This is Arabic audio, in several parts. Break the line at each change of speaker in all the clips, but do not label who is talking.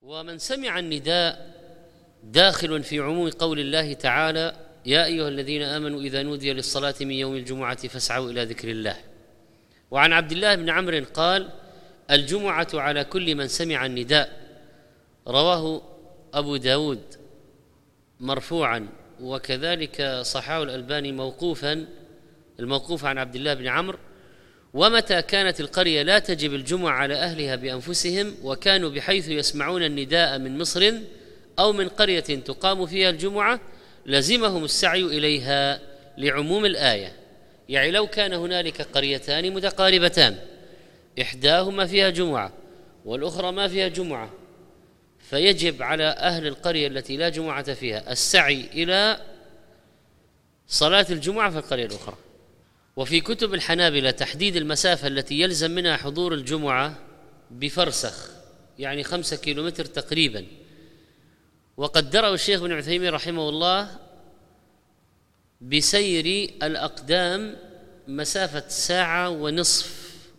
ومن سمع النداء داخل في عموم قول الله تعالى: يا أيها الذين آمنوا إذا نودي للصلاة من يوم الجمعة فاسعوا إلى ذكر الله. وعن عبد الله بن عمرو قال: الجمعة على كل من سمع النداء. رواه أبو داود مرفوعا، وكذلك صححه الألباني موقوفا، الموقوف عن عبد الله بن عمرو. ومتى كانت القرية لا تجب الجمعة على أهلها بأنفسهم وكانوا بحيث يسمعون النداء من مصر أو من قرية تقام فيها الجمعة لزمهم السعي إليها لعموم الآية. يعني لو كان هنالك قريتان متقاربتان إحداهما فيها جمعة والأخرى ما فيها جمعة، فيجب على أهل القرية التي لا جمعة فيها السعي إلى صلاة الجمعة في القرية الأخرى. وفي كتب الحنابلة تحديد المسافة التي يلزم منها حضور الجمعة بفرسخ، يعني 5 كيلومتر تقريبا، وقدره الشيخ ابن عثيمين رحمه الله بسير الأقدام مسافة 1.5 ساعة،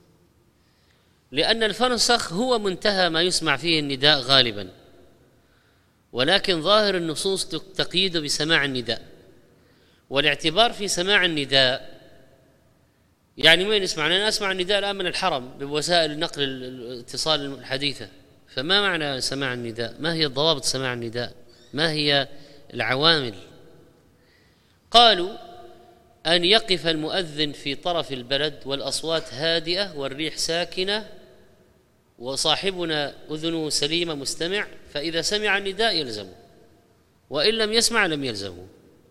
لأن الفرسخ هو منتهى ما يسمع فيه النداء غالبا، ولكن ظاهر النصوص تقييد بسماع النداء. والاعتبار في سماع النداء يعني وين نسمع؟ أنا أسمع النداء الآن من الحرم بوسائل النقل الاتصال الحديثة، فما معنى سماع النداء؟ ما هي ضوابط سماع النداء؟ ما هي العوامل؟ قالوا: أن يقف المؤذن في طرف البلد والأصوات هادئة والريح ساكنة وصاحبنا أذنه سليمة مستمع، فإذا سمع النداء يلزمه، وإن لم يسمع لم يلزمه.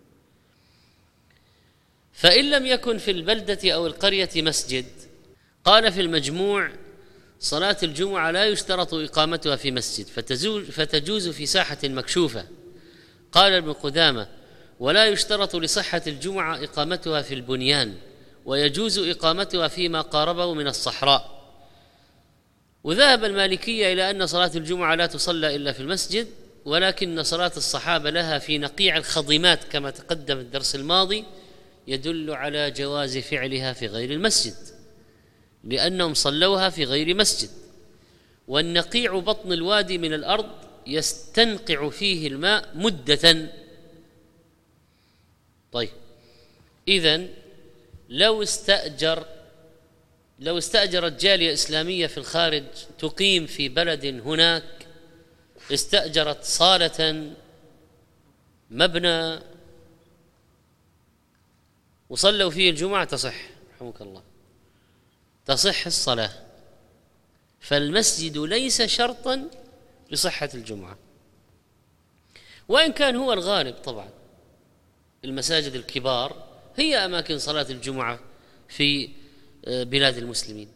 فإن لم يكن في البلدة أو القرية مسجد، قال في المجموع: صلاة الجمعة لا يشترط إقامتها في مسجد فتجوز في ساحة مكشوفة. قال ابن قدامة: ولا يشترط لصحة الجمعة إقامتها في البنيان، ويجوز إقامتها فيما قاربه من الصحراء. وذهب المالكية إلى أن صلاة الجمعة لا تصلى إلا في المسجد، ولكن صلاة الصحابة لها في نقيع الخضمات كما تقدم الدرس الماضي يدل على جواز فعلها في غير المسجد، لأنهم صلوها في غير مسجد. والنقيع بطن الوادي من الأرض يستنقع فيه الماء مدة. طيب، إذن لو استأجرت جالية إسلامية في الخارج تقيم في بلد هناك، استأجرت صالة مبنى وصلوا فيه الجمعة، تصح رحمك الله، تصح الصلاة. فالمسجد ليس شرطا لصحة الجمعة، وإن كان هو الغالب. طبعا المساجد الكبار هي أماكن صلاة الجمعة في بلاد المسلمين.